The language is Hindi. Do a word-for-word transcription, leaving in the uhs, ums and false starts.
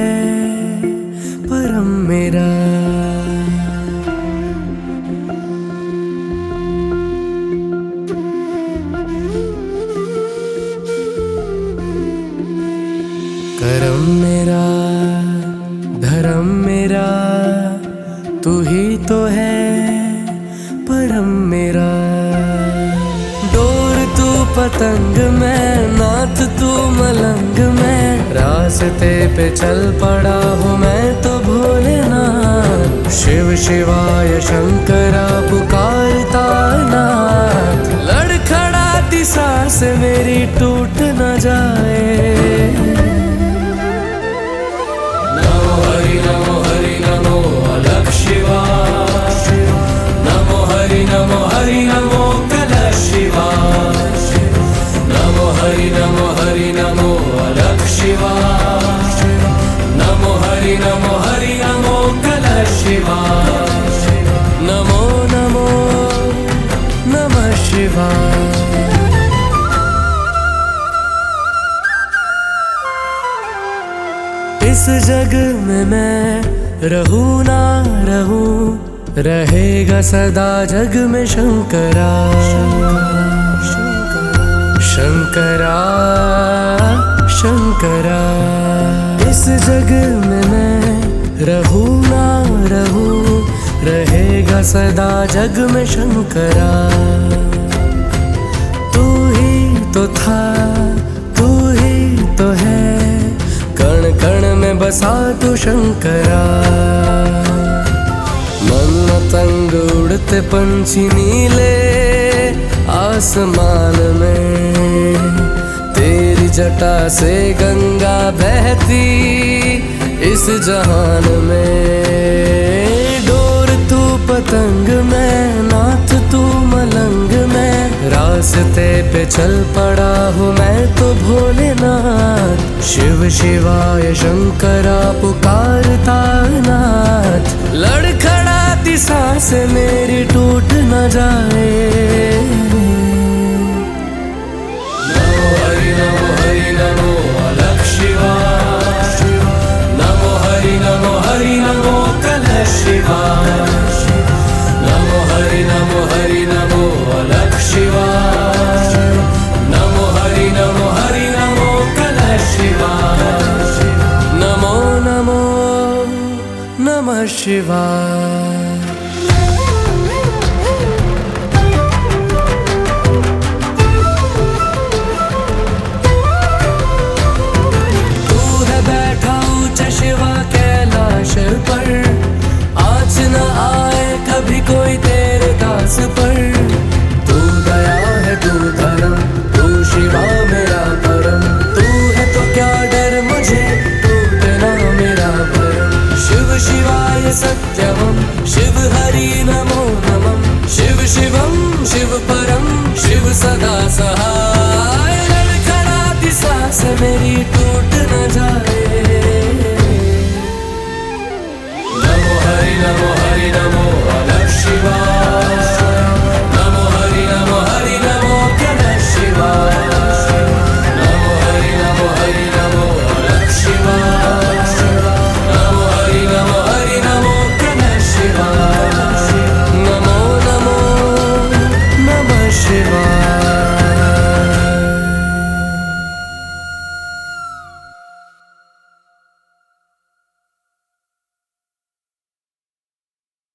परम मेरा। करम मेरा धर्म मेरा तू ही तो है परम मेरा। डोर तू पतंग मैं नाथ तू मलंग मैं, रास्ते पे चल पड़ा हूँ मैं तो भोलेनाथ। शिव शिवाय शंकरा पुकारता नाथ, लड़खड़ाती सांस मेरी टूट न जाए। नमो हरि नमो हरि नमो अलग शिवा, नमो हरि नमो हरि नमो कलश शिवा, नमो हरि नमो हरि नमो अलग शिवा, नमो हरि नमो हरि नमो कलश शिवा, नमो नमो नमः शिवाय। इस जग में मैं रहूं ना रहूं, रहेगा सदा जग में शंकरा शंकरा शंकरा। इस जग में मैं रहूं ना रहूं, रहेगा सदा जग में शंकरा। तू ही तो था तू ही तो है, कण कण में बसा तू शंकरा। मन तंग उड़ते पंछी नीले आसमान में, तेरी जटा से गंगा बहती इस जहान में। डोर तू पतंग मैं नाथ तू मलंग मैं, रास्ते पे चल पड़ा हूँ मैं तो भोलेनाथ। शिव शिवाय शंकरा पुकारता नाथ, लड़खड़ाती सांस मेरी टूट न जाए। नमो हरि नमो हरि नमो अलग शिवा, नमो हरि नमो हरि नमो कलश शिवा, नमो हरि नमो हरि नमो अलग शिवा, नमो हरि नमो हरि नमो कलश शिवा, नमो नमो नमः शिवाय। शिवा कैलाश पर आज न आए कभी कोई तेरे दास पर। तू दया है तू धर्म तू शिवा मेरा परम, तू है तो क्या डर मुझे टूटना मेरा भरम। शिव शिवाय सत्यमं शिव हरि नमो नमः, शिव शिवम शिव परम शिव सदा